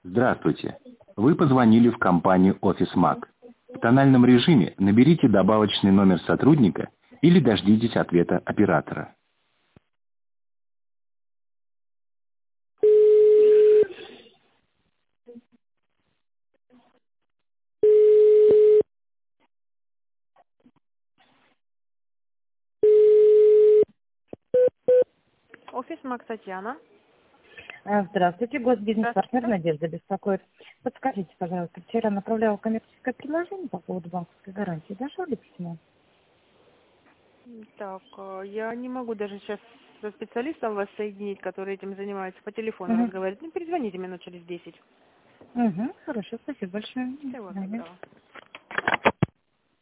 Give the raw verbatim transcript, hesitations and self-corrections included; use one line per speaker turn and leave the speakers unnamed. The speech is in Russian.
Здравствуйте. Вы позвонили в компанию OfficeMac. В тональном режиме наберите добавочный номер сотрудника или дождитесь ответа оператора.
Офис Мак Татьяна.
А, Здравствуйте, госбизнес-партнер
Здравствуйте.
Надежда беспокоит. Подскажите, пожалуйста, вчера направляла коммерческое предложение по поводу банковской гарантии. Дошло ли письмо?
Так, э, я не могу даже сейчас со специалистом вас соединить, который этим занимается, по телефону
Угу.
разговаривать. Ну, перезвоните минут через десять.
Угу, хорошо, спасибо большое. До
Всего
свидания.
доброго.